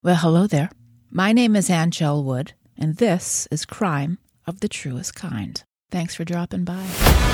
Well, hello there. My name is Angel Wood, and this is Crime of the Truest Kind. Thanks for dropping by.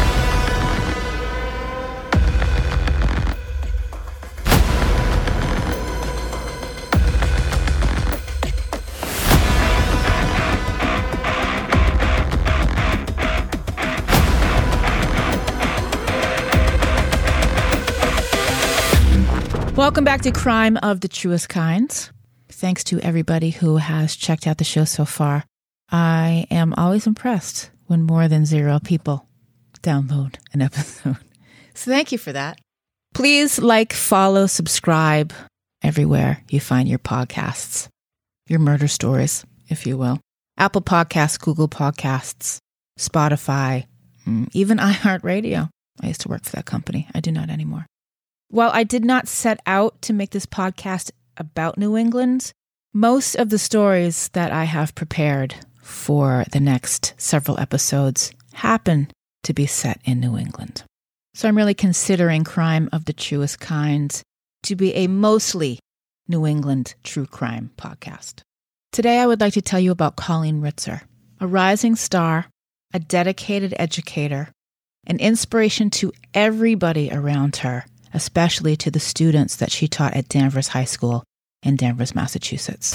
Welcome back to Crime of the Truest Kinds. Thanks to everybody who has checked out the show so far. I am always impressed when more than 0 people download an episode. So thank you for that. Please like, follow, subscribe everywhere you find your podcasts, your murder stories, if you will. Apple Podcasts, Google Podcasts, Spotify, even iHeartRadio. I used to work for that company. I do not anymore. While I did not set out to make this podcast about New England, most of the stories that I have prepared for the next several episodes happen to be set in New England. So I'm really considering Crime of the Truest Kinds to be a mostly New England true crime podcast. Today I would like to tell you about Colleen Ritzer, a rising star, a dedicated educator, an inspiration to everybody around her, especially to the students that she taught at Danvers High School in Danvers, Massachusetts.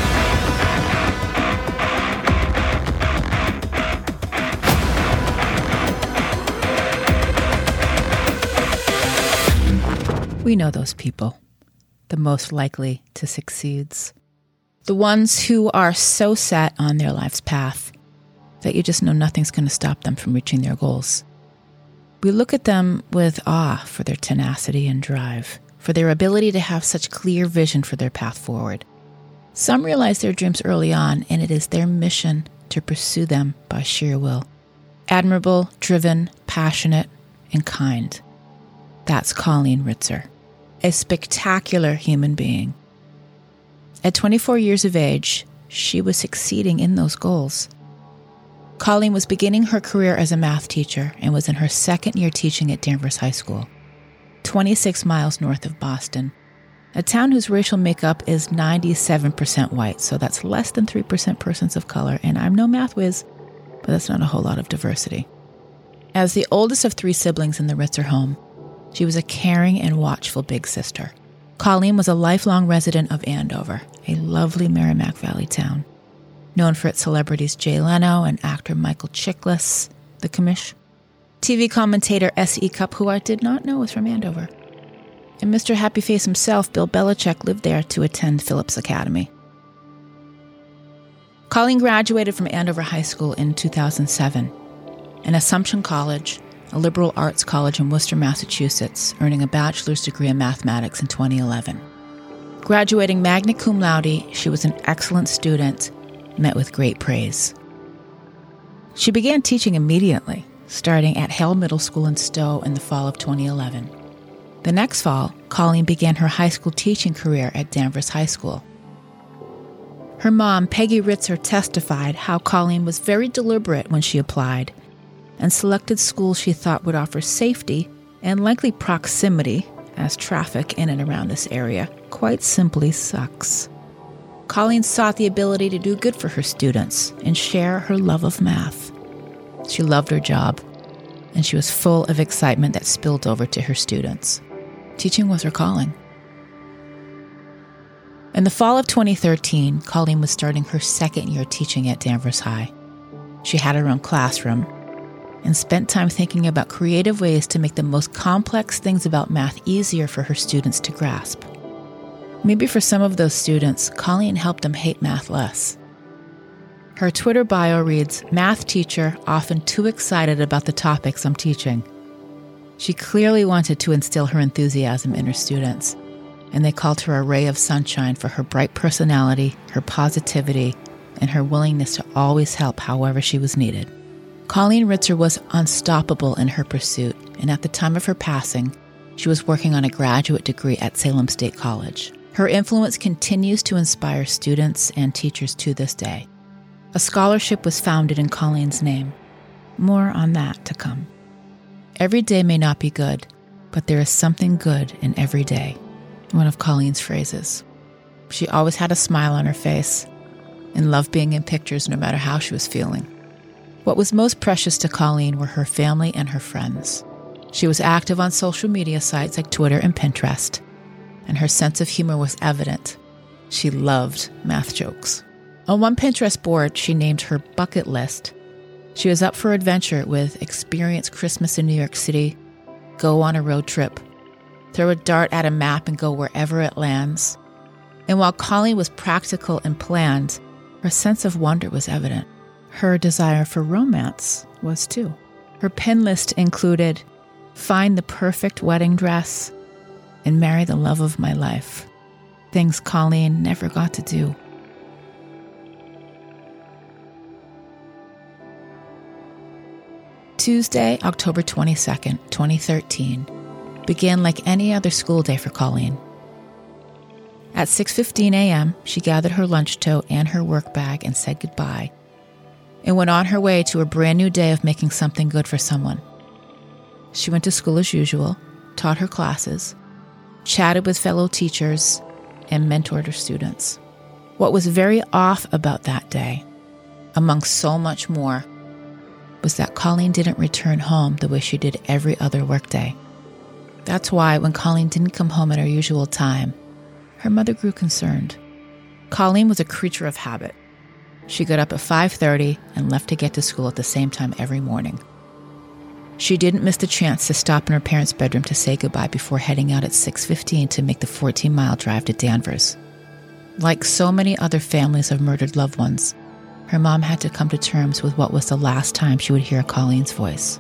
We know those people, the most likely to succeed. The ones who are so set on their life's path that you just know nothing's going to stop them from reaching their goals. We look at them with awe for their tenacity and drive, for their ability to have such clear vision for their path forward. Some realize their dreams early on, and it is their mission to pursue them by sheer will. Admirable, driven, passionate, and kind. That's Colleen Ritzer, a spectacular human being. At 24 years of age, she was succeeding in those goals. Colleen was beginning her career as a math teacher and was in her second year teaching at Danvers High School, 26 miles north of Boston, a town whose racial makeup is 97% white, so that's less than 3% persons of color, and I'm no math whiz, but that's not a whole lot of diversity. As the oldest of 3 siblings in the Ritzer home, she was a caring and watchful big sister. Colleen was a lifelong resident of Andover, a lovely Merrimack Valley town, known for its celebrities Jay Leno and actor Michael Chiklis, the commish, TV commentator S.E. Cupp, who I did not know was from Andover, and Mr. Happy Face himself, Bill Belichick, lived there to attend Phillips Academy. Colleen graduated from Andover High School in 2007, and Assumption College, a liberal arts college in Worcester, Massachusetts, earning a bachelor's degree in mathematics in 2011. Graduating magna cum laude, she was an excellent student, met with great praise. She began teaching immediately, starting at Hale Middle School in Stowe in the fall of 2011. The next fall, Colleen began her high school teaching career at Danvers High School. Her mom, Peggy Ritzer, testified how Colleen was very deliberate when she applied and selected schools she thought would offer safety and likely proximity, as traffic in and around this area quite simply sucks. Colleen sought the ability to do good for her students and share her love of math. She loved her job, and she was full of excitement that spilled over to her students. Teaching was her calling. In the fall of 2013, Colleen was starting her second year teaching at Danvers High. She had her own classroom and spent time thinking about creative ways to make the most complex things about math easier for her students to grasp. Maybe for some of those students, Colleen helped them hate math less. Her Twitter bio reads, "Math teacher, often too excited about the topics I'm teaching." She clearly wanted to instill her enthusiasm in her students, and they called her a ray of sunshine for her bright personality, her positivity, and her willingness to always help however she was needed. Colleen Ritzer was unstoppable in her pursuit, and at the time of her passing, she was working on a graduate degree at Salem State College. Her influence continues to inspire students and teachers to this day. A scholarship was founded in Colleen's name. More on that to come. Every day may not be good, but there is something good in every day. One of Colleen's phrases. She always had a smile on her face and loved being in pictures no matter how she was feeling. What was most precious to Colleen were her family and her friends. She was active on social media sites like Twitter and Pinterest, and her sense of humor was evident. She loved math jokes. On one Pinterest board, she named her bucket list. She was up for adventure with experience Christmas in New York City, go on a road trip, throw a dart at a map and go wherever it lands. And while Colleen was practical and planned, her sense of wonder was evident. Her desire for romance was too. Her pin list included, find the perfect wedding dress and marry the love of my life. Things Colleen never got to do. Tuesday, October 22nd, 2013, began like any other school day for Colleen. At 6:15 a.m., she gathered her lunch tote and her work bag and said goodbye, and went on her way to a brand new day of making something good for someone. She went to school as usual, taught her classes, chatted with fellow teachers, and mentored her students. What was very off about that day, among so much more, was that Colleen didn't return home the way she did every other workday. That's why when Colleen didn't come home at her usual time, her mother grew concerned. Colleen was a creature of habit. She got up at 5:30 and left to get to school at the same time every morning. She didn't miss the chance to stop in her parents' bedroom to say goodbye before heading out at 6:15 to make the 14-mile drive to Danvers. Like so many other families of murdered loved ones, her mom had to come to terms with what was the last time she would hear Colleen's voice.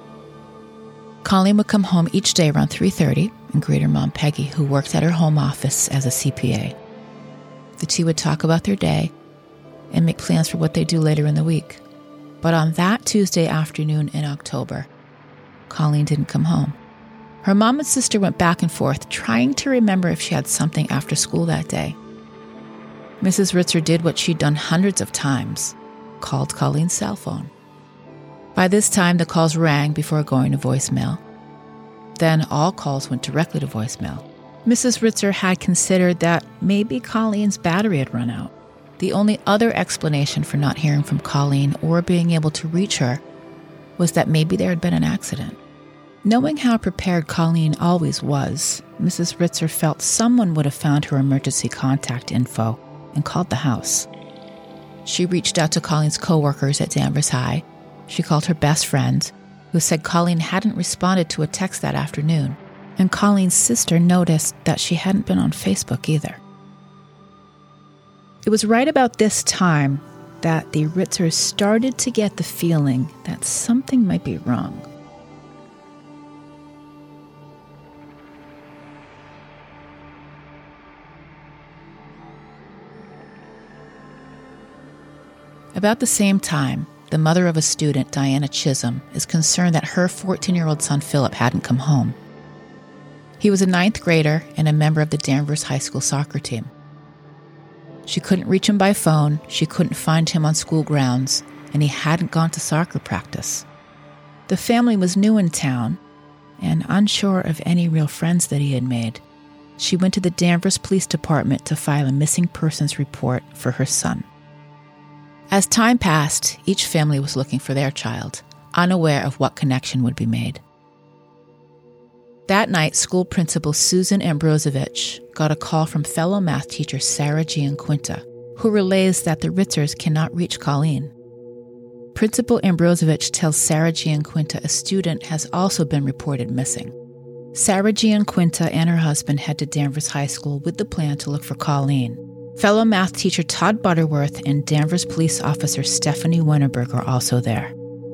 Colleen would come home each day around 3:30 and greet her mom, Peggy, who worked at her home office as a CPA. The two would talk about their day and make plans for what they'd do later in the week. But on that Tuesday afternoon in October, Colleen didn't come home. Her mom and sister went back and forth, trying to remember if she had something after school that day. Mrs. Ritzer did what she'd done hundreds of times, called Colleen's cell phone. By this time, the calls rang before going to voicemail. Then all calls went directly to voicemail. Mrs. Ritzer had considered that maybe Colleen's battery had run out. The only other explanation for not hearing from Colleen or being able to reach her was that maybe there had been an accident. Knowing how prepared Colleen always was, Mrs. Ritzer felt someone would have found her emergency contact info and called the house. She reached out to Colleen's coworkers at Danvers High. She called her best friend, who said Colleen hadn't responded to a text that afternoon, and Colleen's sister noticed that she hadn't been on Facebook either. It was right about this time that the Ritzers started to get the feeling that something might be wrong. About the same time, the mother of a student, Diana Chisholm, is concerned that her 14-year-old son Philip hadn't come home. He was a 9th grader and a member of the Danvers High School soccer team. She couldn't reach him by phone, she couldn't find him on school grounds, and he hadn't gone to soccer practice. The family was new in town, and unsure of any real friends that he had made. She went to the Danvers Police Department to file a missing persons report for her son. As time passed, each family was looking for their child, unaware of what connection would be made. That night, school principal Susan Ambrosevich got a call from fellow math teacher Sarah Gianquinta, who relays that the Ritzers cannot reach Colleen. Principal Ambrosevich tells Sarah Gianquinta a student has also been reported missing. Sarah Gianquinta and her husband head to Danvers High School with the plan to look for Colleen. Fellow math teacher Todd Butterworth and Danvers police officer Stephanie Wennerberg are also there.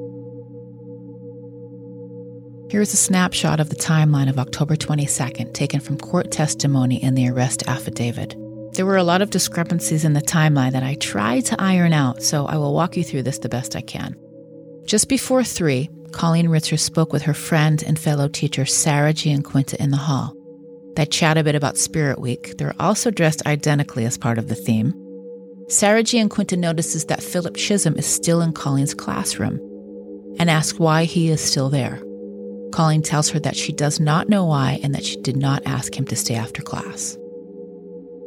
Here is a snapshot of the timeline of October 22nd, taken from court testimony in the arrest affidavit. There were a lot of discrepancies in the timeline that I tried to iron out, so I will walk you through this the best I can. Just before 3, Colleen Ritzer spoke with her friend and fellow teacher Sarah Gianquinta in the hall. They chat a bit about Spirit Week. They're also dressed identically as part of the theme. Sarah Gianquinta notices that Philip Chisholm is still in Colleen's classroom and asks why he is still there. Colleen tells her that she does not know why and that she did not ask him to stay after class.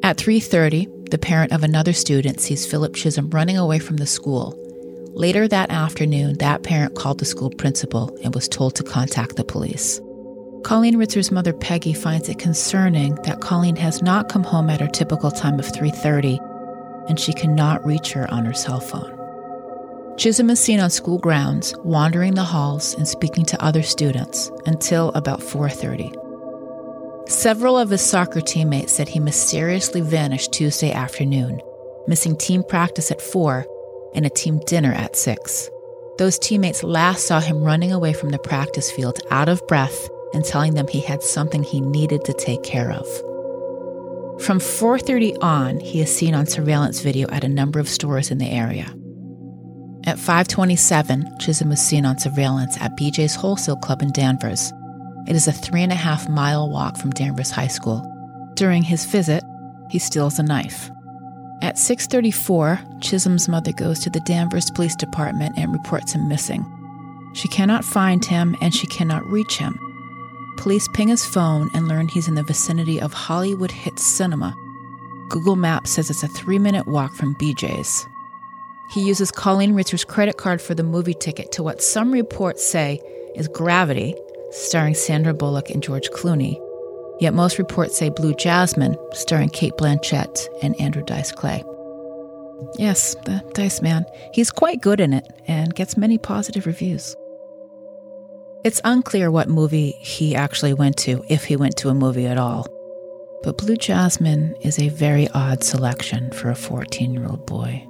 At 3:30, the parent of another student sees Philip Chisholm running away from the school. Later that afternoon, that parent called the school principal and was told to contact the police. Colleen Ritzer's mother, Peggy, finds it concerning that Colleen has not come home at her typical time of 3:30, and she cannot reach her on her cell phone. Chisholm is seen on school grounds, wandering the halls and speaking to other students until about 4:30. Several of his soccer teammates said he mysteriously vanished Tuesday afternoon, missing team practice at 4 and a team dinner at 6. Those teammates last saw him running away from the practice field out of breath and telling them he had something he needed to take care of. From 4:30 on, he is seen on surveillance video at a number of stores in the area. At 5:27, Chisholm is seen on surveillance at BJ's Wholesale Club in Danvers. It is a 3.5-mile walk from Danvers High School. During his visit, he steals a knife. At 6:34, Chisholm's mother goes to the Danvers Police Department and reports him missing. She cannot find him and she cannot reach him. Police ping his phone and learn he's in the vicinity of Hollywood Hits Cinema. Google Maps says it's a 3-minute walk from BJ's. He uses Colleen Ritzer's credit card for the movie ticket to what some reports say is Gravity, starring Sandra Bullock and George Clooney. Yet most reports say Blue Jasmine, starring Cate Blanchett and Andrew Dice Clay. Yes, the Dice Man. He's quite good in it and gets many positive reviews. It's unclear what movie he actually went to, if he went to a movie at all. But Blue Jasmine is a very odd selection for a 14-year-old boy.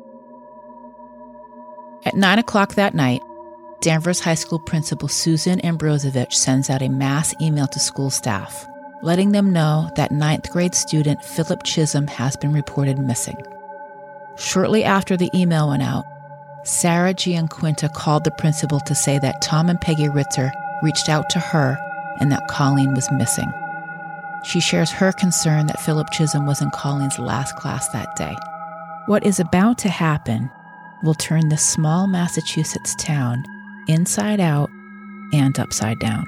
At 9 o'clock that night, Danvers High School Principal Susan Ambrosevich sends out a mass email to school staff, letting them know that 9th grade student Philip Chisholm has been reported missing. Shortly after the email went out, Sarah Gianquinta called the principal to say that Tom and Peggy Ritzer reached out to her and that Colleen was missing. She shares her concern that Philip Chisholm was in Colleen's last class that day. What is about to happen will turn this small Massachusetts town inside out and upside down.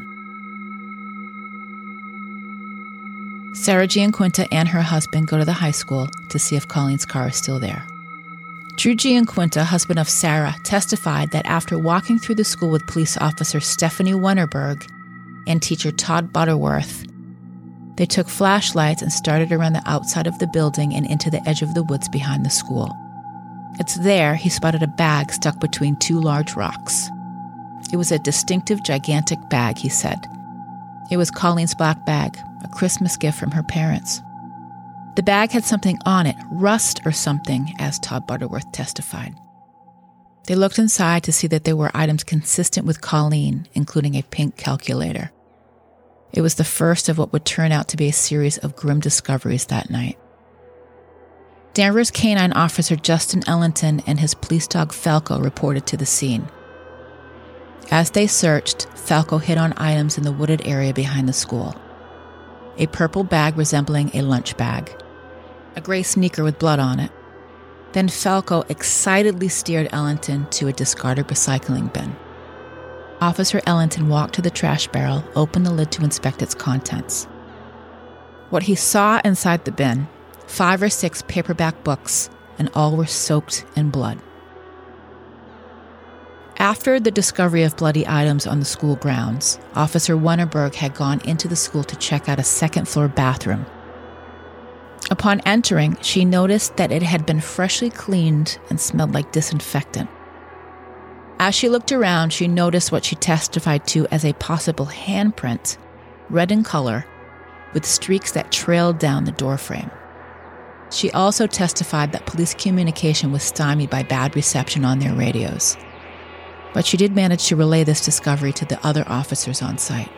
Sarah Gianquinta and her husband go to the high school to see if Colleen's car is still there. Drew Gianquinta, husband of Sarah, testified that after walking through the school with police officer Stephanie Wennerberg and teacher Todd Butterworth, they took flashlights and started around the outside of the building and into the edge of the woods behind the school. It's there he spotted a bag stuck between 2 large rocks. It was a distinctive, gigantic bag, he said. It was Colleen's black bag, a Christmas gift from her parents. The bag had something on it, rust or something, as Todd Butterworth testified. They looked inside to see that there were items consistent with Colleen, including a pink calculator. It was the first of what would turn out to be a series of grim discoveries that night. Danvers Canine Officer Justin Ellington and his police dog Falco reported to the scene. As they searched, Falco hit on items in the wooded area behind the school. A purple bag resembling a lunch bag, a gray sneaker with blood on it. Then Falco excitedly steered Ellington to a discarded recycling bin. Officer Ellington walked to the trash barrel, opened the lid to inspect its contents. What he saw inside the bin, 5 or 6 paperback books, and all were soaked in blood. After the discovery of bloody items on the school grounds, Officer Wennerberg had gone into the school to check out a second-floor bathroom. Upon entering, she noticed that it had been freshly cleaned and smelled like disinfectant. As she looked around, she noticed what she testified to as a possible handprint, red in color, with streaks that trailed down the doorframe. She also testified that police communication was stymied by bad reception on their radios. But she did manage to relay this discovery to the other officers on site.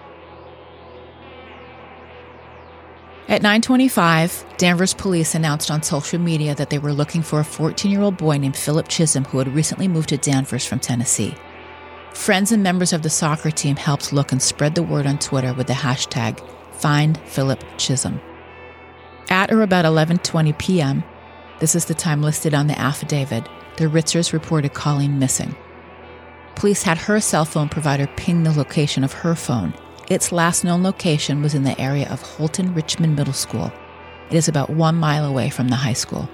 At 9:25, Danvers police announced on social media that they were looking for a 14-year-old boy named Philip Chisholm who had recently moved to Danvers from Tennessee. Friends and members of the soccer team helped look and spread the word on Twitter with the hashtag #FindPhilipChisholm. At or about 11:20 p.m., this is the time listed on the affidavit, the Ritzers reported Colleen missing. Police had her cell phone provider ping the location of her phone. Its last known location was in the area of Holton Richmond Middle School. It is about 1 mile away from the high school.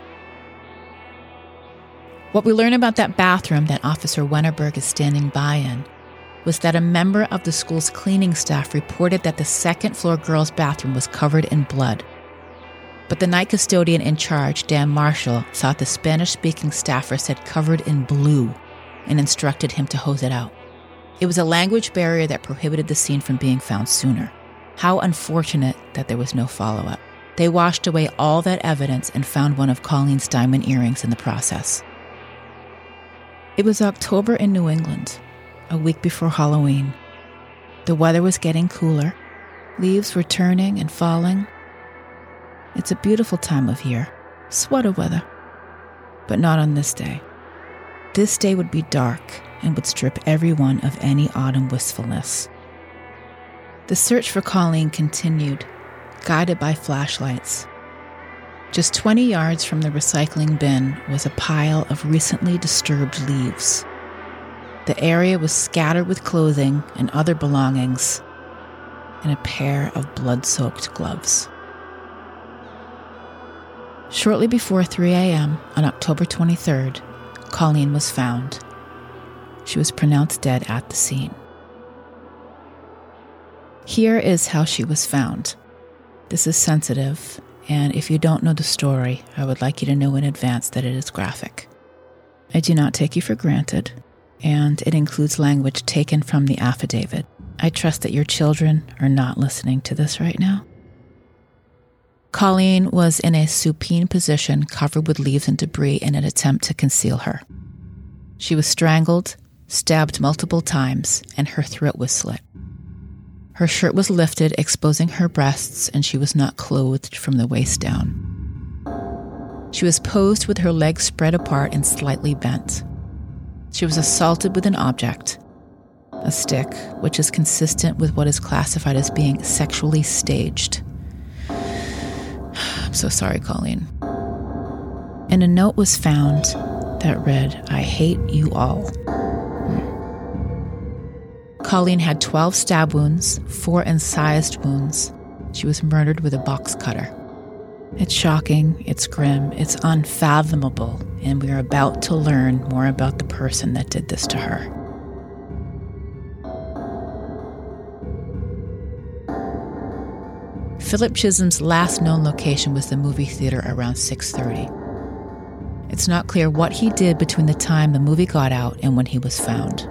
What we learn about that bathroom that Officer Wennerberg is standing by in was that a member of the school's cleaning staff reported that the second-floor girls' bathroom was covered in blood. But the night custodian in charge, Dan Marshall, thought the Spanish-speaking staffer said covered in blue and instructed him to hose it out. It was a language barrier that prohibited the scene from being found sooner. How unfortunate that there was no follow-up. They washed away all that evidence and found one of Colleen's diamond earrings in the process. It was October in New England, a week before Halloween. The weather was getting cooler. Leaves were turning and falling. It's a beautiful time of year, sweater weather. But not on this day. This day would be dark and would strip everyone of any autumn wistfulness. The search for Colleen continued, guided by flashlights. Just 20 yards from the recycling bin was a pile of recently disturbed leaves. The area was scattered with clothing and other belongings, and a pair of blood-soaked gloves. Shortly before 3 a.m. on October 23rd, Colleen was found. She was pronounced dead at the scene. Here is how she was found. This is sensitive, and if you don't know the story, I would like you to know in advance that it is graphic. I do not take you for granted, and it includes language taken from the affidavit. I trust that your children are not listening to this right now. Colleen was in a supine position covered with leaves and debris in an attempt to conceal her. She was strangled, stabbed multiple times, and her throat was slit. Her shirt was lifted, exposing her breasts, and she was not clothed from the waist down. She was posed with her legs spread apart and slightly bent. She was assaulted with an object, a stick, which is consistent with what is classified as being sexually staged. I'm so sorry, Colleen. And a note was found that read, "I hate you all." Colleen had 12 stab wounds, 4 incised wounds. She was murdered with a box cutter. It's shocking, it's grim, it's unfathomable, and we are about to learn more about the person that did this to her. Philip Chisholm's last known location was the movie theater around 6:30. It's not clear what he did between the time the movie got out and when he was found.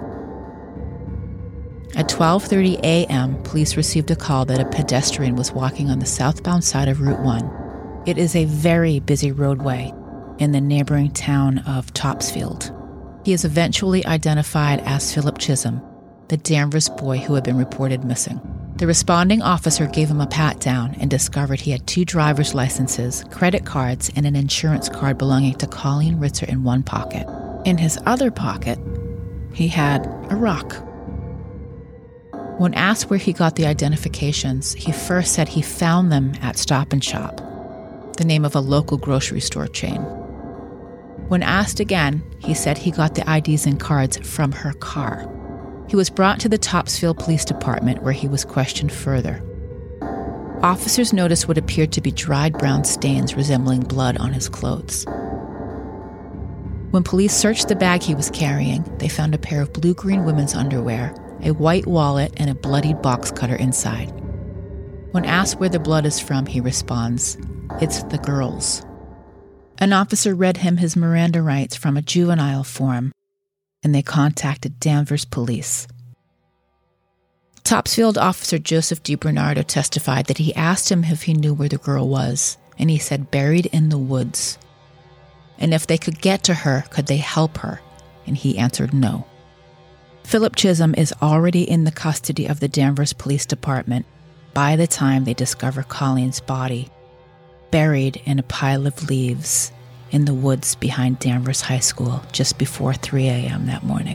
At 12:30 a.m., police received a call that a pedestrian was walking on the southbound side of Route 1. It is a very busy roadway in the neighboring town of Topsfield. He is eventually identified as Philip Chisholm, the Danvers boy who had been reported missing. The responding officer gave him a pat-down and discovered he had 2 driver's licenses, credit cards, and an insurance card belonging to Colleen Ritzer in one pocket. In his other pocket, he had a rock. When asked where he got the identifications, he first said he found them at Stop and Shop, the name of a local grocery store chain. When asked again, he said he got the IDs and cards from her car. He was brought to the Topsfield Police Department where he was questioned further. Officers noticed what appeared to be dried brown stains resembling blood on his clothes. When police searched the bag he was carrying, they found a pair of blue-green women's underwear, a white wallet, and a bloodied box cutter inside. When asked where the blood is from, he responds, "It's the girls." An officer read him his Miranda rights from a juvenile form, and they contacted Danvers police. Topsfield officer Joseph DiBernardo testified that he asked him if he knew where the girl was, and he said buried in the woods. And if they could get to her, could they help her? And he answered no. Philip Chisholm is already in the custody of the Danvers Police Department by the time they discover Colleen's body, buried in a pile of leaves in the woods behind Danvers High School just before 3 a.m. that morning.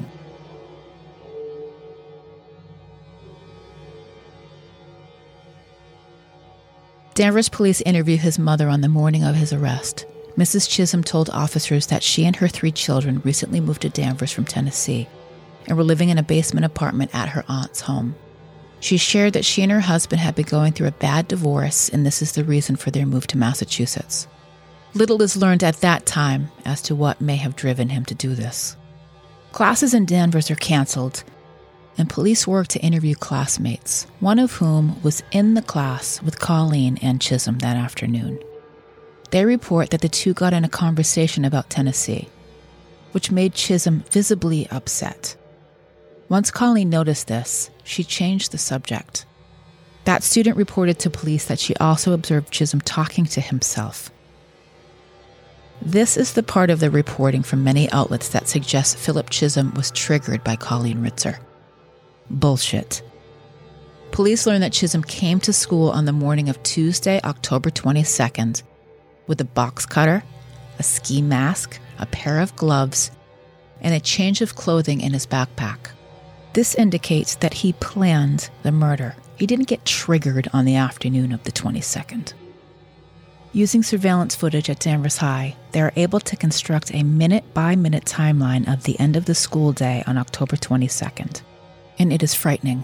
Danvers police interviewed his mother on the morning of his arrest. Mrs. Chisholm told officers that she and her 3 children recently moved to Danvers from Tennessee and were living in a basement apartment at her aunt's home. She shared that she and her husband had been going through a bad divorce, and this is the reason for their move to Massachusetts. Little is learned at that time as to what may have driven him to do this. Classes in Danvers are canceled, and police work to interview classmates, one of whom was in the class with Colleen and Chisholm that afternoon. They report that the two got in a conversation about Tennessee, which made Chisholm visibly upset. Once Colleen noticed this, she changed the subject. That student reported to police that she also observed Chisholm talking to himself. This is the part of the reporting from many outlets that suggests Philip Chisholm was triggered by Colleen Ritzer. Bullshit. Police learned that Chisholm came to school on the morning of Tuesday, October 22nd, with a box cutter, a ski mask, a pair of gloves, and a change of clothing in his backpack. This indicates that he planned the murder. He didn't get triggered on the afternoon of the 22nd. Using surveillance footage at Danvers High, they are able to construct a minute-by-minute timeline of the end of the school day on October 22nd, and it is frightening.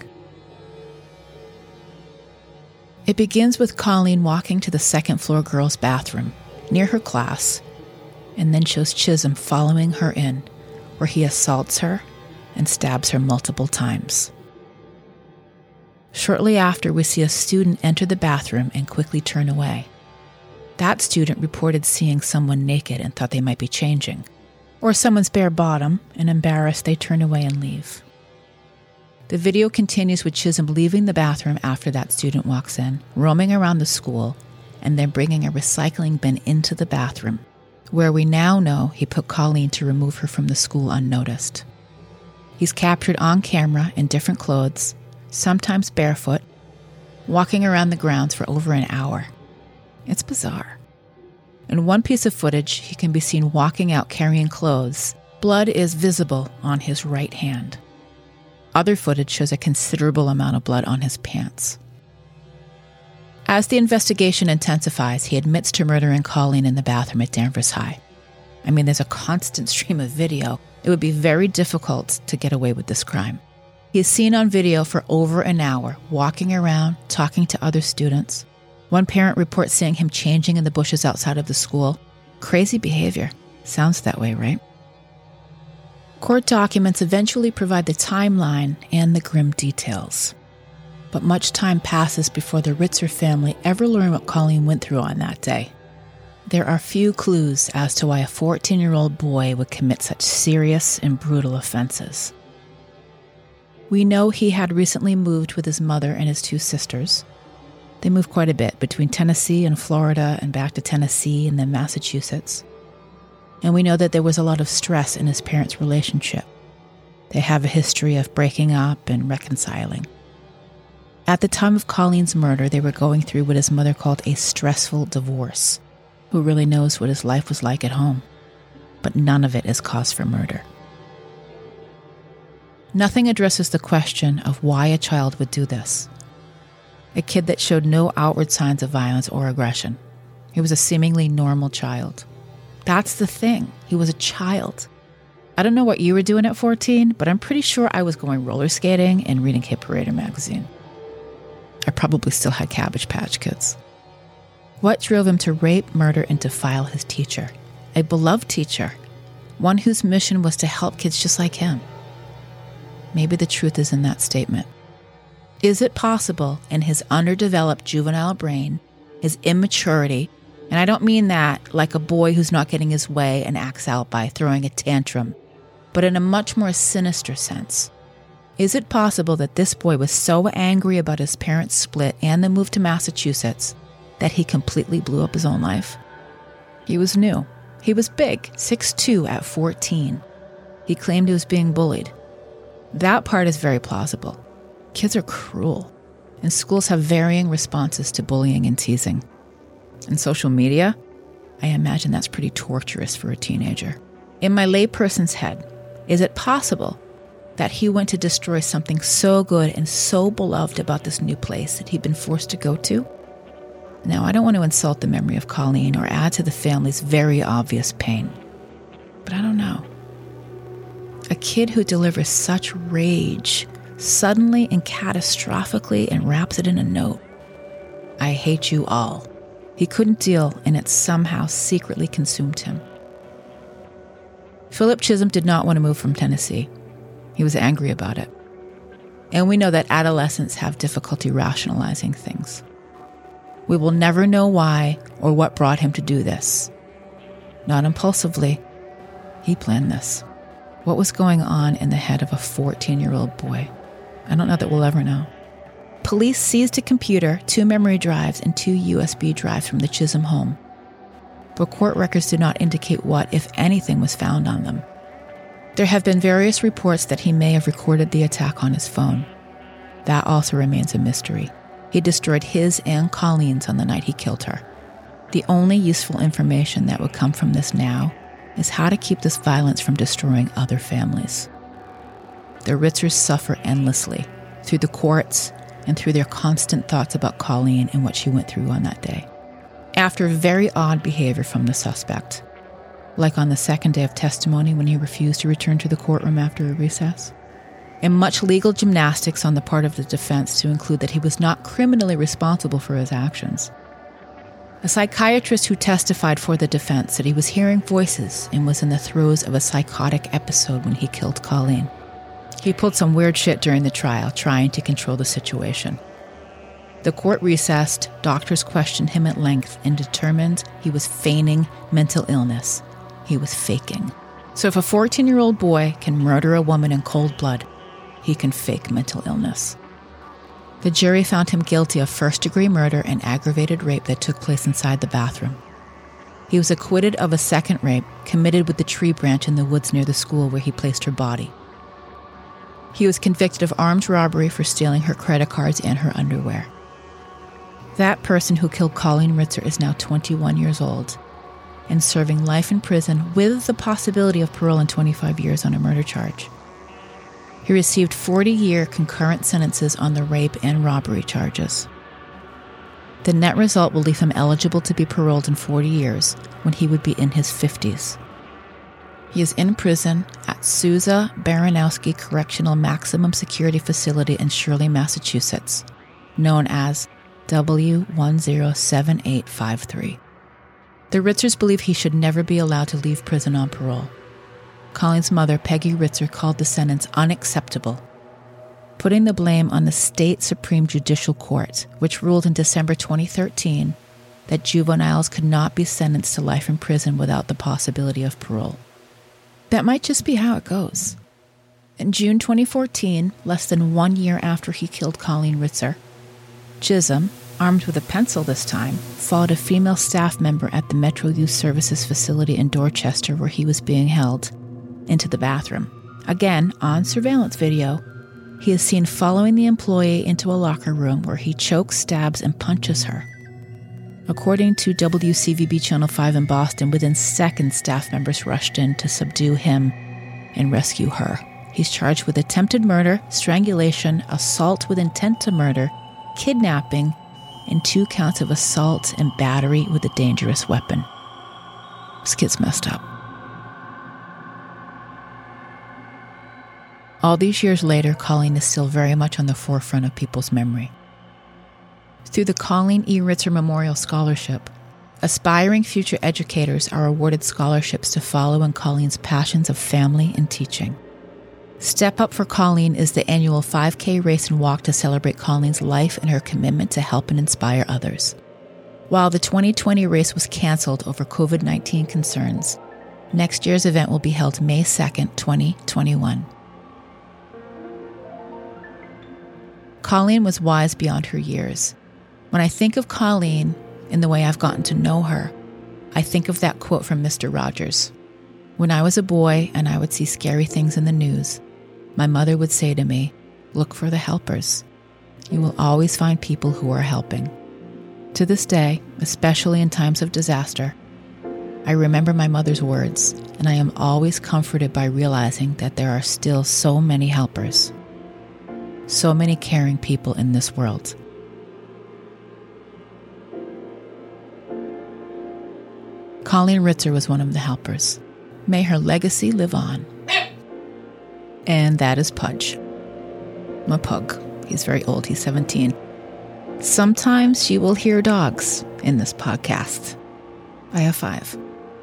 It begins with Colleen walking to the second-floor girls' bathroom, near her class, and then shows Chisholm following her in, where he assaults her and stabs her multiple times. Shortly after, we see a student enter the bathroom and quickly turn away. That student reported seeing someone naked and thought they might be changing, or someone's bare bottom, and embarrassed, they turn away and leave. The video continues with Chisholm leaving the bathroom after that student walks in, roaming around the school, and then bringing a recycling bin into the bathroom, where we now know he put Colleen to remove her from the school unnoticed. He's captured on camera in different clothes, sometimes barefoot, walking around the grounds for over an hour. It's bizarre. In one piece of footage, he can be seen walking out carrying clothes. Blood is visible on his right hand. Other footage shows a considerable amount of blood on his pants. As the investigation intensifies, he admits to murdering Colleen in the bathroom at Danvers High. I mean, there's a constant stream of video. It would be very difficult to get away with this crime. He is seen on video for over an hour, walking around, talking to other students. One parent reports seeing him changing in the bushes outside of the school. Crazy behavior. Sounds that way, right? Court documents eventually provide the timeline and the grim details. But much time passes before the Ritzer family ever learn what Colleen went through on that day. There are few clues as to why a 14-year-old boy would commit such serious and brutal offenses. We know he had recently moved with his mother and his two sisters. They moved quite a bit between Tennessee and Florida and back to Tennessee and then Massachusetts. And we know that there was a lot of stress in his parents' relationship. They have a history of breaking up and reconciling. At the time of Colleen's murder, they were going through what his mother called a stressful divorce. Who really knows what his life was like at home? But none of it is cause for murder. Nothing addresses the question of why a child would do this. A kid that showed no outward signs of violence or aggression. He was a seemingly normal child. That's the thing. He was a child. I don't know what you were doing at 14, but I'm pretty sure I was going roller skating and reading Hit Parader magazine. I probably still had Cabbage Patch Kids. What drove him to rape, murder, and defile his teacher? A beloved teacher. One whose mission was to help kids just like him. Maybe the truth is in that statement. Is it possible in his underdeveloped juvenile brain, his immaturity, and I don't mean that like a boy who's not getting his way and acts out by throwing a tantrum, but in a much more sinister sense? Is it possible that this boy was so angry about his parents' split and the move to Massachusetts that he completely blew up his own life? He was new. He was big, 6'2" at 14. He claimed he was being bullied. That part is very plausible. Kids are cruel, and schools have varying responses to bullying and teasing. And social media, I imagine that's pretty torturous for a teenager. In my layperson's head, is it possible that he went to destroy something so good and so beloved about this new place that he'd been forced to go to? Now, I don't want to insult the memory of Colleen or add to the family's very obvious pain, but I don't know. A kid who delivers such rage, suddenly and catastrophically, and wraps it in a note. I hate you all. He couldn't deal, and it somehow secretly consumed him. Philip Chisholm did not want to move from Tennessee. He was angry about it. And we know that adolescents have difficulty rationalizing things. We will never know why or what brought him to do this. Not impulsively. He planned this. What was going on in the head of a 14-year-old boy? I don't know that we'll ever know. Police seized a computer, 2 memory drives, and 2 USB drives from the Chisholm home. But court records do not indicate what, if anything, was found on them. There have been various reports that he may have recorded the attack on his phone. That also remains a mystery. He destroyed his and Colleen's on the night he killed her. The only useful information that would come from this now is how to keep this violence from destroying other families. The Ritzers suffer endlessly, through the courts and through their constant thoughts about Colleen and what she went through on that day. After very odd behavior from the suspect, like on the second day of testimony when he refused to return to the courtroom after a recess, and much legal gymnastics on the part of the defense to include that he was not criminally responsible for his actions. A psychiatrist who testified for the defense said he was hearing voices and was in the throes of a psychotic episode when he killed Colleen. He pulled some weird shit during the trial, trying to control the situation. The court recessed, doctors questioned him at length and determined he was feigning mental illness. He was faking. So if a 14-year-old boy can murder a woman in cold blood, he can fake mental illness. The jury found him guilty of first-degree murder and aggravated rape that took place inside the bathroom. He was acquitted of a second rape committed with the tree branch in the woods near the school where he placed her body. He was convicted of armed robbery for stealing her credit cards and her underwear. That person who killed Colleen Ritzer is now 21 years old and serving life in prison with the possibility of parole in 25 years on a murder charge. He received 40-year concurrent sentences on the rape and robbery charges. The net result will leave him eligible to be paroled in 40 years when he would be in his 50s. He is in prison at Sousa Baranowski Correctional Maximum Security Facility in Shirley, Massachusetts, known as W107853. The Ritzers believe he should never be allowed to leave prison on parole. Colleen's mother, Peggy Ritzer, called the sentence unacceptable, putting the blame on the state Supreme Judicial Court, which ruled in December 2013 that juveniles could not be sentenced to life in prison without the possibility of parole. That might just be how it goes. In June 2014, less than 1 year after he killed Colleen Ritzer, Chisholm, armed with a pencil this time, followed a female staff member at the Metro Youth Services facility in Dorchester where he was being held, into the bathroom. Again, on surveillance video, he is seen following the employee into a locker room where he chokes, stabs, and punches her. According to WCVB Channel 5 in Boston, within seconds, staff members rushed in to subdue him and rescue her. He's charged with attempted murder, strangulation, assault with intent to murder, kidnapping, and 2 counts of assault and battery with a dangerous weapon. This kid's messed up. All these years later, Colleen is still very much on the forefront of people's memory. Through the Colleen E. Ritzer Memorial Scholarship, aspiring future educators are awarded scholarships to follow in Colleen's passions of family and teaching. Step Up for Colleen is the annual 5K race and walk to celebrate Colleen's life and her commitment to help and inspire others. While the 2020 race was canceled over COVID-19 concerns, next year's event will be held May 2nd, 2021. Colleen was wise beyond her years. When I think of Colleen in the way I've gotten to know her, I think of that quote from Mr. Rogers. When I was a boy and I would see scary things in the news, my mother would say to me, "Look for the helpers. You will always find people who are helping." To this day, especially in times of disaster, I remember my mother's words, and I am always comforted by realizing that there are still so many helpers, so many caring people in this world. Colleen Ritzer was one of the helpers. May her legacy live on. And that is Pudge. my pug. He's very old. He's 17. Sometimes you will hear dogs in this podcast. I have 5.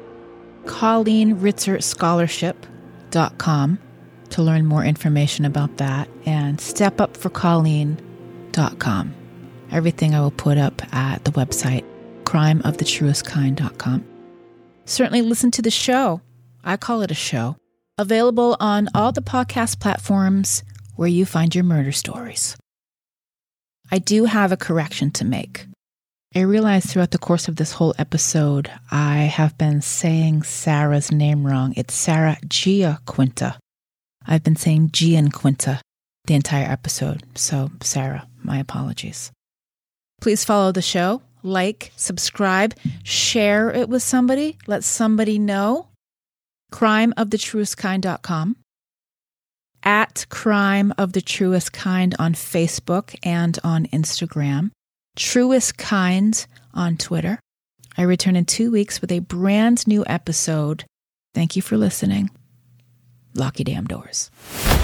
ColleenRitzerScholarship.com to learn more information about that, and StepUpForColleen.com. Everything I will put up at the website, crimeofthetruestkind.com. Certainly listen to the show. I call it a show. Available on all the podcast platforms where you find your murder stories. I do have a correction to make. I realized throughout the course of this whole episode, I have been saying Sarah's name wrong. It's Sarah Giaquinta. I've been saying Gianquinta the entire episode. So, Sarah, my apologies. Please follow the show, like, subscribe, share it with somebody, let somebody know. crimeofthetruestkind.com, at Crime of the Truest Kind on Facebook and on Instagram, Truest Kind on Twitter. I return in 2 weeks with a brand new episode. Thank you for listening. Lock your damn doors.